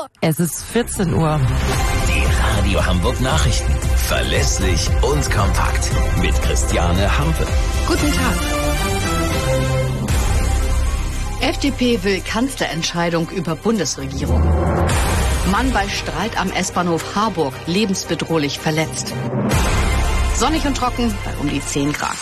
Es ist 14 Uhr. Die Radio Hamburg Nachrichten. Verlässlich und kompakt. Mit Christiane Hampe. Guten Tag. FDP will Kanzlerentscheidung über Bundesregierung. Mann bei Streit am S-Bahnhof Harburg lebensbedrohlich verletzt. Sonnig und trocken bei um die 10 Grad.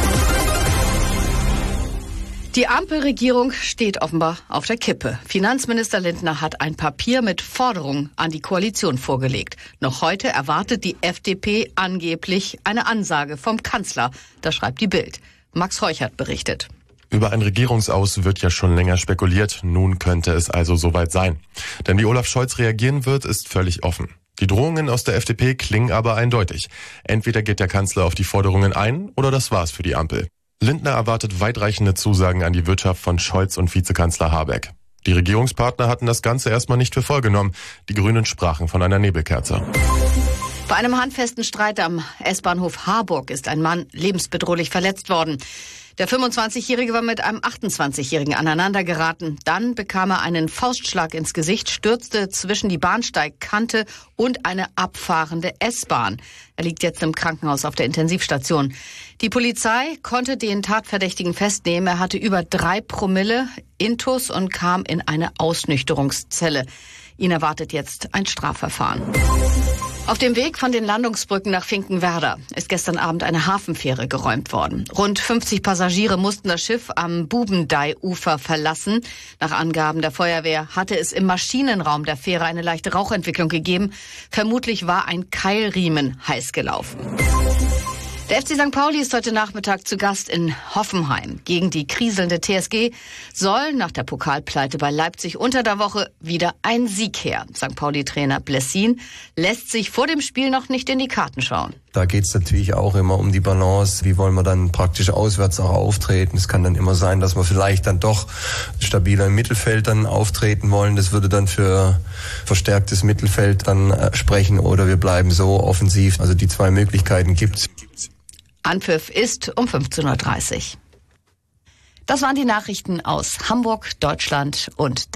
Die Ampelregierung steht offenbar auf der Kippe. Finanzminister Lindner hat ein Papier mit Forderungen an die Koalition vorgelegt. Noch heute erwartet die FDP angeblich eine Ansage vom Kanzler. Das schreibt die Bild. Max Heuchert berichtet. Über ein Regierungsaus wird ja schon länger spekuliert. Nun könnte es also soweit sein. Denn wie Olaf Scholz reagieren wird, ist völlig offen. Die Drohungen aus der FDP klingen aber eindeutig. Entweder geht der Kanzler auf die Forderungen ein oder das war's für die Ampel. Lindner erwartet weitreichende Zusagen an die Wirtschaft von Scholz und Vizekanzler Habeck. Die Regierungspartner hatten das Ganze erstmal nicht für voll genommen. Die Grünen sprachen von einer Nebelkerze. Bei einem handfesten Streit am S-Bahnhof Harburg ist ein Mann lebensbedrohlich verletzt worden. Der 25-Jährige war mit einem 28-Jährigen aneinandergeraten. Dann bekam er einen Faustschlag ins Gesicht, stürzte zwischen die Bahnsteigkante und eine abfahrende S-Bahn. Er liegt jetzt im Krankenhaus auf der Intensivstation. Die Polizei konnte den Tatverdächtigen festnehmen. Er hatte über 3 Promille Intus und kam in eine Ausnüchterungszelle. Ihn erwartet jetzt ein Strafverfahren. Auf dem Weg von den Landungsbrücken nach Finkenwerder ist gestern Abend eine Hafenfähre geräumt worden. Rund 50 Passagiere mussten das Schiff am Bubendei-Ufer verlassen. Nach Angaben der Feuerwehr hatte es im Maschinenraum der Fähre eine leichte Rauchentwicklung gegeben. Vermutlich war ein Keilriemen heiß gelaufen. Der FC St. Pauli ist heute Nachmittag zu Gast in Hoffenheim. Gegen die kriselnde TSG soll nach der Pokalpleite bei Leipzig unter der Woche wieder ein Sieg her. St. Pauli-Trainer Blessin lässt sich vor dem Spiel noch nicht in die Karten schauen. Da geht's natürlich auch immer um die Balance. Wie wollen wir dann praktisch auswärts auch auftreten? Es kann dann immer sein, dass wir vielleicht dann doch stabiler im Mittelfeld dann auftreten wollen. Das würde dann für verstärktes Mittelfeld dann sprechen, oder wir bleiben so offensiv. Also die 2 Möglichkeiten gibt's. Anpfiff ist um 15:30 Uhr. Das waren die Nachrichten aus Hamburg, Deutschland und